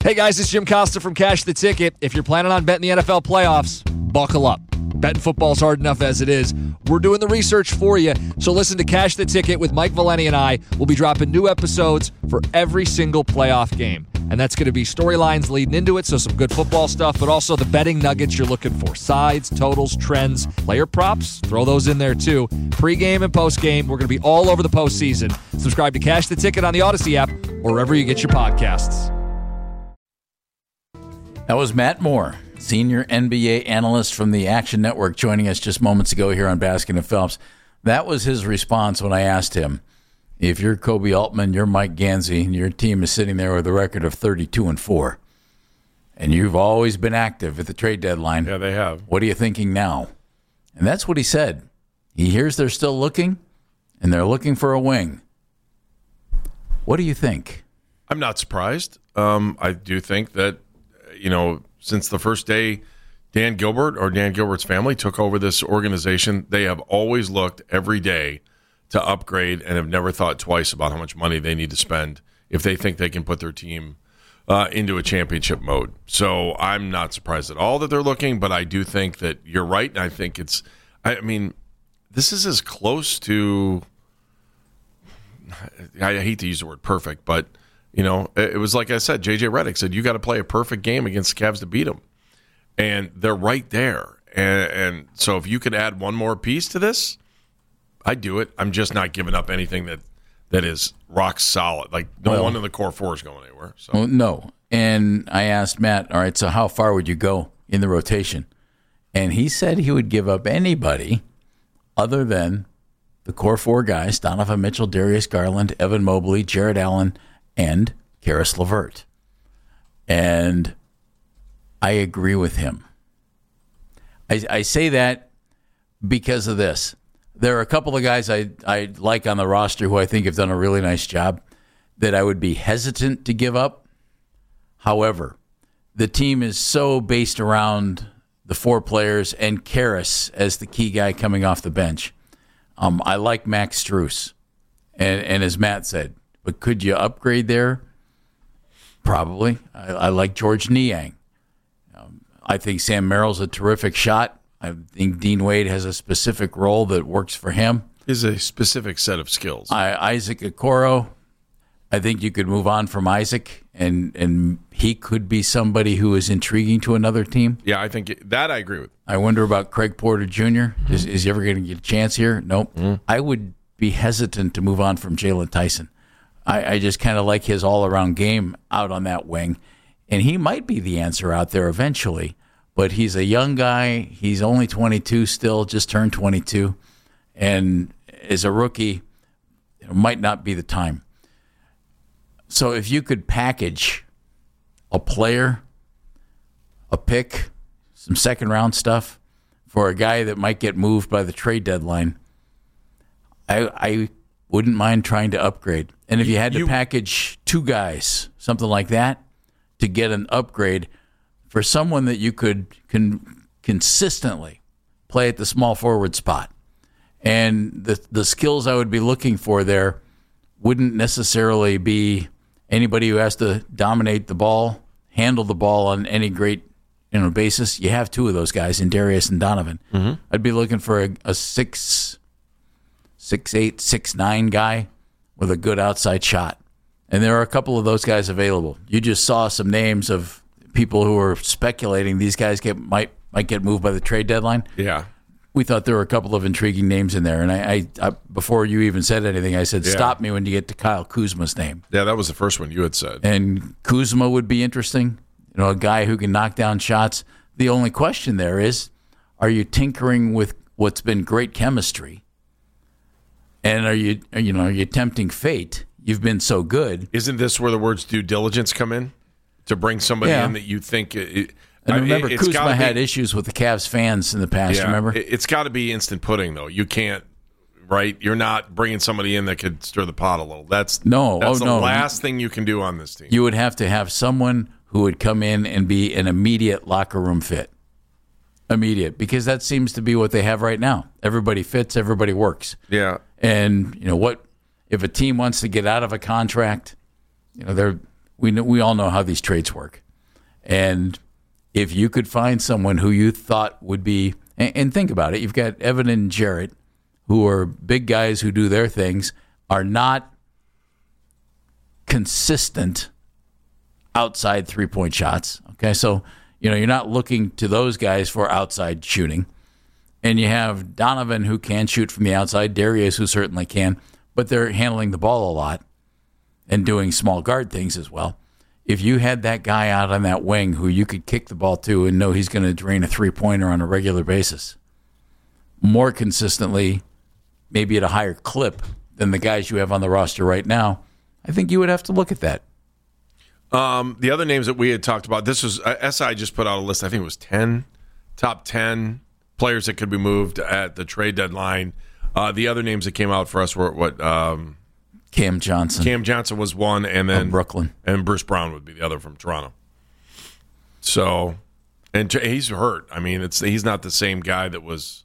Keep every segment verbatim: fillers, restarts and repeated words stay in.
Hey guys, it's Jim Costa from Cash the Ticket. If you're planning on betting the N F L playoffs, buckle up. Betting football's hard enough as it is. We're doing the research for you. So listen to Cash the Ticket with Mike Valeni and I. We'll be dropping new episodes for every single playoff game. And that's going to be storylines leading into it, so some good football stuff, but also the betting nuggets you're looking for. Sides, totals, trends, player props, throw those in there too. Pre-game and post-game, we're going to be all over the postseason. Subscribe to Cash the Ticket on the Odyssey app or wherever you get your podcasts. That was Matt Moore, senior N B A analyst from the Action Network, joining us just moments ago here on Baskin and Phelps. That was his response when I asked him, if you're Kobe Altman, you're Mike Gansey, and your team is sitting there with a record of thirty-two and four, and you've always been active at the trade deadline. Yeah, they have. What are you thinking now? And that's what he said. He hears they're still looking, and they're looking for a wing. What do you think? I'm not surprised. Um, I do think that, you know, since the first day Dan Gilbert or Dan Gilbert's family took over this organization, they have always looked every day to upgrade and have never thought twice about how much money they need to spend if they think they can put their team uh, into a championship mode. So I'm not surprised at all that they're looking, but I do think that you're right. And I think it's, I mean, this is as close to, I hate to use the word perfect, but, you know, it was like I said, J J Redick said, you got to play a perfect game against the Cavs to beat them. And they're right there. And, and so if you could add one more piece to this, I'd do it. I'm just not giving up anything that, that is rock solid. Like, no well, one in the core four is going anywhere. So. Well, no. And I asked Matt, all right, so how far would you go in the rotation? And he said he would give up anybody other than the core four guys, Donovan Mitchell, Darius Garland, Evan Mobley, Jared Allen, and Karis LeVert. And I agree with him. I, I say that because of this. There are a couple of guys I, I like on the roster who I think have done a really nice job that I would be hesitant to give up. However, the team is so based around the four players and Karis as the key guy coming off the bench. Um, I like Max Strus. And, and as Matt said, but could you upgrade there? Probably. I, I like George Niang. Um, I think Sam Merrill's a terrific shot. I think Dean Wade has a specific role that works for him. Is a specific set of skills. I, Isaac Okoro, I think you could move on from Isaac, and, and he could be somebody who is intriguing to another team. Yeah, I think it, that I agree with. I wonder about Craig Porter Junior Mm-hmm. Is, is he ever going to get a chance here? Nope. Mm-hmm. I would be hesitant to move on from Jalen Tyson. I, I just kind of like his all-around game out on that wing, and he might be the answer out there eventually. But he's a young guy. He's only twenty-two still, just turned twenty-two. And as a rookie, it might not be the time. So if you could package a player, a pick, some second-round stuff for a guy that might get moved by the trade deadline, I, I wouldn't mind trying to upgrade. And if you had to you, package two guys, something like that, to get an upgrade for someone that you could con- consistently play at the small forward spot. And the the skills I would be looking for there wouldn't necessarily be anybody who has to dominate the ball, handle the ball on any great you know basis. You have two of those guys in Darius and Donovan. Mm-hmm. I'd be looking for a, a six, six, eight, six, nine guy with a good outside shot. And there are a couple of those guys available. You just saw some names of people who are speculating these guys get might might get moved by the trade deadline. Yeah, we thought there were a couple of intriguing names in there, and I, I, I before you even said anything, I said, yeah. "Stop me when you get to Kyle Kuzma's name." Yeah, that was the first one you had said. And Kuzma would be interesting. You know, a guy who can knock down shots. The only question there is, are you tinkering with what's been great chemistry? And are you, you know, are you tempting fate? You've been so good. Isn't this where the words due diligence come in? To bring somebody yeah. in that you think it, and remember, it, Kuzma be, had issues with the Cavs fans in the past. Yeah, remember, it, it's got to be instant pudding, though. You can't, right? You're not bringing somebody in that could stir the pot a little. That's no, that's oh, the no. last thing you can do on this team. You would have to have someone who would come in and be an immediate locker room fit, immediate, because that seems to be what they have right now. Everybody fits, everybody works. Yeah, and you know what? If a team wants to get out of a contract, you know they're. We know, we all know how these trades work. And if you could find someone who you thought would be, and, and think about it, you've got Evan and Jarrett, who are big guys who do their things, are not consistent outside three-point shots. Okay, so you know you're not looking to those guys for outside shooting. And you have Donovan, who can shoot from the outside, Darius, who certainly can, but they're handling the ball a lot and doing small guard things as well. If you had that guy out on that wing who you could kick the ball to and know he's going to drain a three-pointer on a regular basis, more consistently, maybe at a higher clip than the guys you have on the roster right now, I think you would have to look at that. Um, the other names that we had talked about, this was, uh, S I just put out a list, I think it was ten, top ten players that could be moved at the trade deadline. Uh, the other names that came out for us were what? Um, Cam Johnson. Cam Johnson was one, and then of Brooklyn, and Bruce Brown would be the other from Toronto. So, and he's hurt. I mean, it's he's not the same guy that was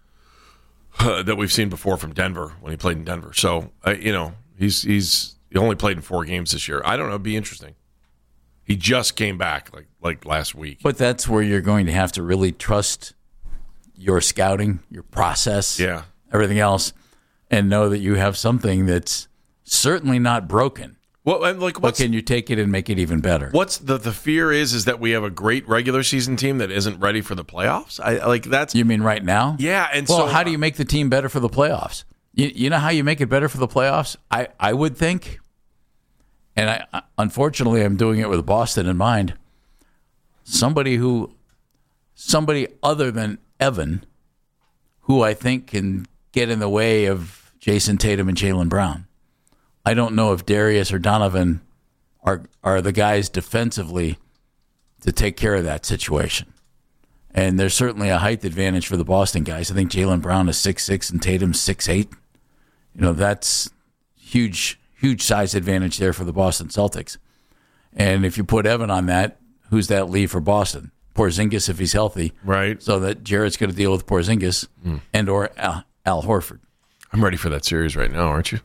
uh, that we've seen before from Denver when he played in Denver. So, uh, you know, he's he's he only played in four games this year. I don't know. It'd be interesting. He just came back like like last week. But that's where you're going to have to really trust your scouting, your process, yeah, everything else, and know that you have something that's certainly not broken. Well, and like, but can you take it and make it even better? What's the the fear is is that we have a great regular season team that isn't ready for the playoffs. I like that's. You mean right now? Yeah, and well, so how do you make the team better for the playoffs? You you know how you make it better for the playoffs? I I would think, and I unfortunately I'm doing it with Boston in mind. Somebody who, somebody other than Evan, who I think can get in the way of Jason Tatum and Jaylen Brown. I don't know if Darius or Donovan are are the guys defensively to take care of that situation. And there's certainly a height advantage for the Boston guys. I think Jaylen Brown is six six and Tatum's six eight. You know, that's huge, huge size advantage there for the Boston Celtics. And if you put Evan on that, who's that leave for Boston? Porzingis if he's healthy, right? So that Jarrett's going to deal with Porzingis mm. and or Al, Al Horford. I'm ready for that series right now, aren't you?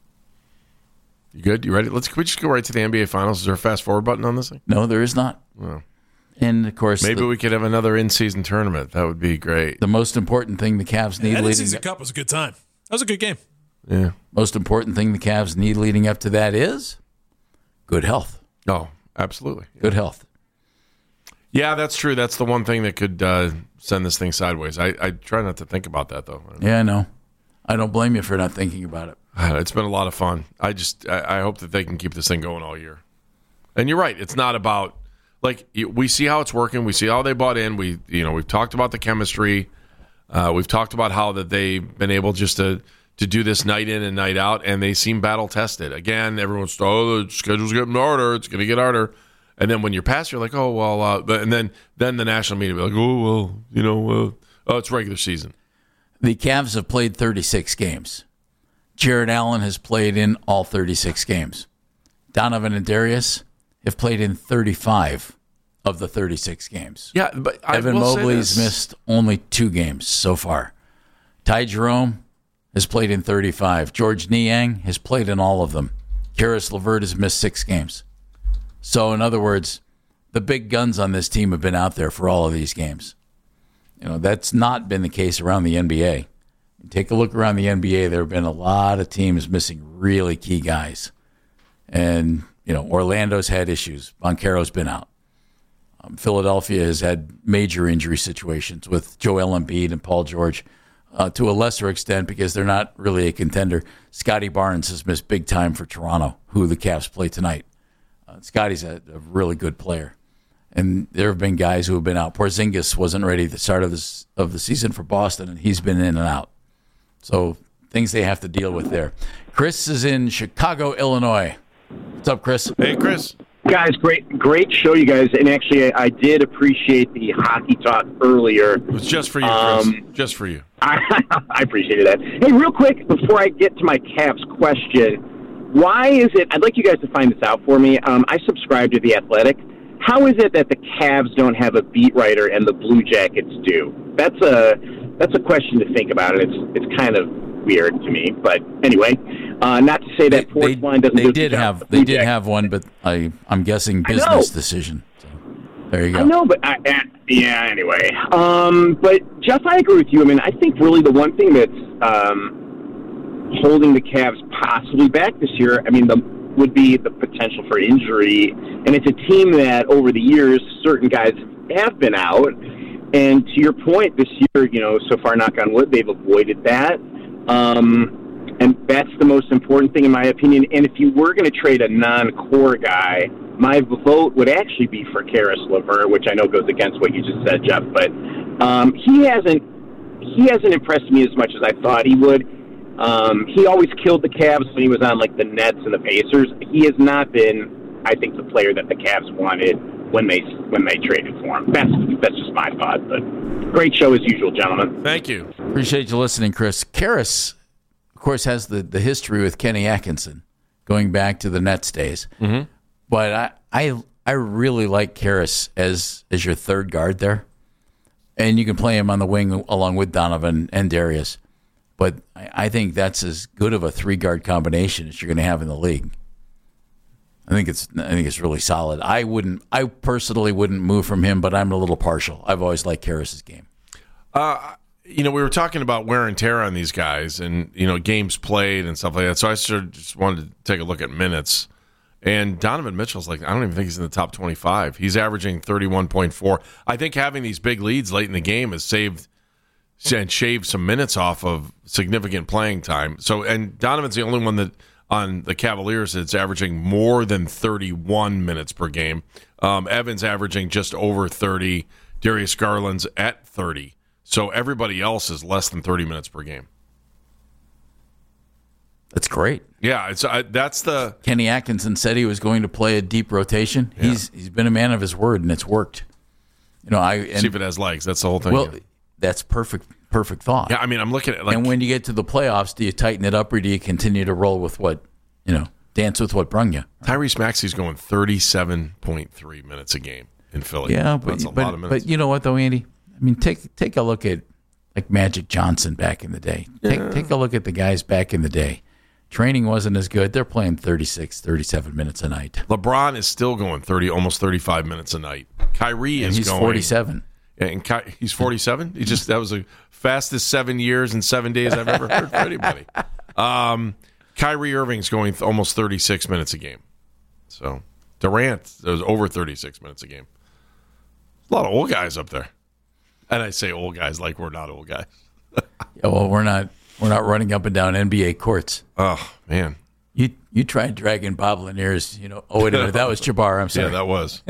You good? You ready? Let's can we just go right to the N B A Finals. Is there a fast forward button on this thing? No, there is not. Oh. And of course, maybe the, we could have another in-season tournament. That would be great. The most important thing the Cavs need. Yeah, that leading in-season cup was a good time. That was a good game. Yeah. Most important thing the Cavs need leading up to that is good health. Oh, absolutely. Yeah. Good health. Yeah, that's true. That's the one thing that could uh, send this thing sideways. I, I try not to think about that, though. Yeah, I know. I don't blame you for not thinking about it. It's been a lot of fun. I just I, I hope that they can keep this thing going all year. And you're right. It's not about like we see how it's working. We see how they bought in. We you know we've talked about the chemistry. Uh, we've talked about how that they've been able just to to do this night in and night out, and they seem battle tested. Again, everyone's oh the schedule's getting harder. It's going to get harder. And then when you're past, you're like, oh, well, uh, but, and then, then the national media will be like, oh, well, you know, uh, oh, it's regular season. The Cavs have played thirty-six games. Jared Allen has played in all thirty-six games. Donovan and Darius have played in thirty-five of the thirty-six games. Yeah, but I Evan will Mobley's missed only two games so far. Ty Jerome has played in thirty-five. George Niang has played in all of them. Karis LeVert has missed six games. So, in other words, the big guns on this team have been out there for all of these games. You know, that's not been the case around the N B A. Take a look around the N B A. There have been a lot of teams missing really key guys. And, you know, Orlando's had issues. Banchero's been out. Um, Philadelphia has had major injury situations with Joel Embiid and Paul George. Uh, to a lesser extent, because they're not really a contender, Scotty Barnes has missed big time for Toronto, who the Cavs play tonight. Uh, Scotty's a, a really good player. And there have been guys who have been out. Porzingis wasn't ready at the start of, this, of the season for Boston, and he's been in and out. So things they have to deal with there. Chris is in Chicago, Illinois. What's up, Chris? Hey, Chris. Guys, great great show, you guys. And actually, I, I did appreciate the hockey talk earlier. It was just for you, Chris. Um, just for you. I, I appreciated that. Hey, real quick, before I get to my Cavs question, why is it, I'd like you guys to find this out for me. Um, I subscribe to The Athletic. How is it that the Cavs don't have a beat writer and the Blue Jackets do? That's a that's a question to think about. It's it's kind of weird to me. But anyway, uh, not to say that They, fourth they, line doesn't. they do did the have job. they did Jack. have one, but I I'm guessing I know. business decision. So, there you go. I know, but I, I, yeah. Anyway, um, but Jeff, I agree with you. I mean, I think really the one thing that's um, holding the Cavs possibly back this year, I mean, the would be the potential for injury, and it's a team that over the years certain guys have been out. And to your point, this year, you know, so far, knock on wood, they've avoided that. Um, and that's the most important thing, in my opinion. And if you were going to trade a non-core guy, my vote would actually be for Karis LeVert, which I know goes against what you just said, Jeff. But um, he hasn't he hasn't impressed me as much as I thought he would. Um, he always killed the Cavs when he was on, like, the Nets and the Pacers. He has not been, I think, the player that the Cavs wanted when they when they traded for him. That's that's just my thought. But great show as usual, gentlemen. Thank you. Appreciate you listening, Chris. Karras, of course, has the, the history with Kenny Atkinson going back to the Nets days. Mm-hmm. But I, I I really like Karras as as your third guard there, and you can play him on the wing along with Donovan and Darius. But I, I think that's as good of a three guard combination as you're going to have in the league. I think it's I think it's really solid. I wouldn't I personally wouldn't move from him, but I'm a little partial. I've always liked Karras' game. Uh, you know, we were talking about wear and tear on these guys, and you know, games played and stuff like that. So I sort of just wanted to take a look at minutes. And Donovan Mitchell's like, I don't even think he's in the top twenty-five. He's averaging thirty-one point four. I think having these big leads late in the game has saved and shaved some minutes off of significant playing time. So, and Donovan's the only one that on the Cavaliers that's averaging more than thirty-one minutes per game. Um, Evans averaging just over thirty. Darius Garland's at thirty. So everybody else is less than thirty minutes per game. That's great. Yeah, it's uh, that's the Kenny Atkinson said he was going to play a deep rotation. Yeah. He's he's been a man of his word, and it's worked. You know, I and, see if it has legs. That's the whole thing. well, here. that's perfect perfect thought. Yeah, I mean, I'm looking at like, and when you get to the playoffs, do you tighten it up or do you continue to roll with what you know, dance with what brung you? Tyrese Maxey's going thirty-seven point three minutes a game in Philly. Yeah, but that's a but, lot of minutes. but you know what though, Andy? I mean, take take a look at like Magic Johnson back in the day. Take Yeah. take a look at the guys back in the day. Training wasn't as good. They're playing thirty-six, thirty-seven minutes a night. LeBron is still going thirty, almost thirty-five minutes a night. Kyrie And is he's going forty-seven. And Ky- he's forty-seven. He just that was the fastest seven years and seven days I've ever heard for anybody. Um, Kyrie Irving's going th- almost thirty-six minutes a game. So Durant was over thirty-six minutes a game. A lot of old guys up there, and I say old guys like we're not old guys. Yeah, well, we're not we're not running up and down N B A courts. Oh man, You you tried dragging Bob Lanier's, you know. Oh wait a minute, that was Jabbar. I'm sorry. yeah, that was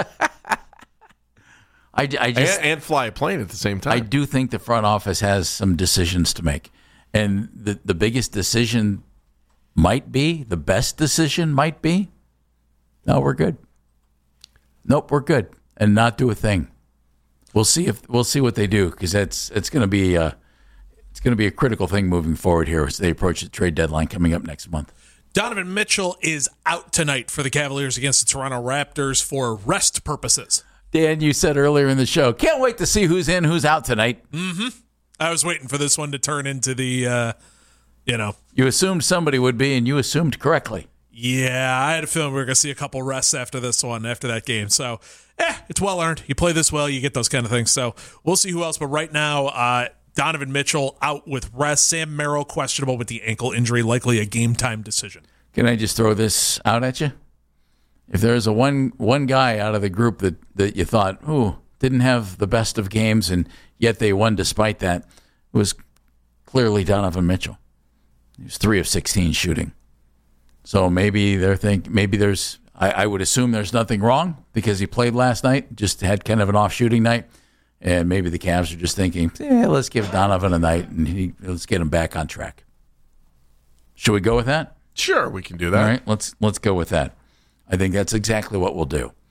I, I just and, and fly a plane at the same time. I do think the front office has some decisions to make, and the the biggest decision might be the best decision might be. No, we're good. Nope, we're good, and not do a thing. We'll see if we'll see what they do because that's it's going to be uh, it's going to be a critical thing moving forward here as they approach the trade deadline coming up next month. Donovan Mitchell is out tonight for the Cavaliers against the Toronto Raptors for rest purposes. Dan, you said earlier in the show, can't wait to see who's in, who's out tonight. Mm-hmm. I was waiting for this one to turn into the, uh, you know. You assumed somebody would be, and you assumed correctly. Yeah, I had a feeling we were going to see a couple rests after this one, after that game. So, eh, it's well-earned. You play this well, you get those kind of things. So, we'll see who else. But right now, uh, Donovan Mitchell out with rest. Sam Merrill questionable with the ankle injury, likely a game-time decision. Can I just throw this out at you? If there's a one one guy out of the group that, that you thought, ooh, didn't have the best of games, and yet they won despite that, it was clearly Donovan Mitchell. He was three of sixteen shooting. So maybe they're think maybe there's I, I would assume there's nothing wrong because he played last night, just had kind of an off shooting night, and maybe the Cavs are just thinking, yeah, let's give Donovan a night and he, let's get him back on track. Should we go with that? Sure, we can do that. All right, let's let's go with that. I think that's exactly what we'll do.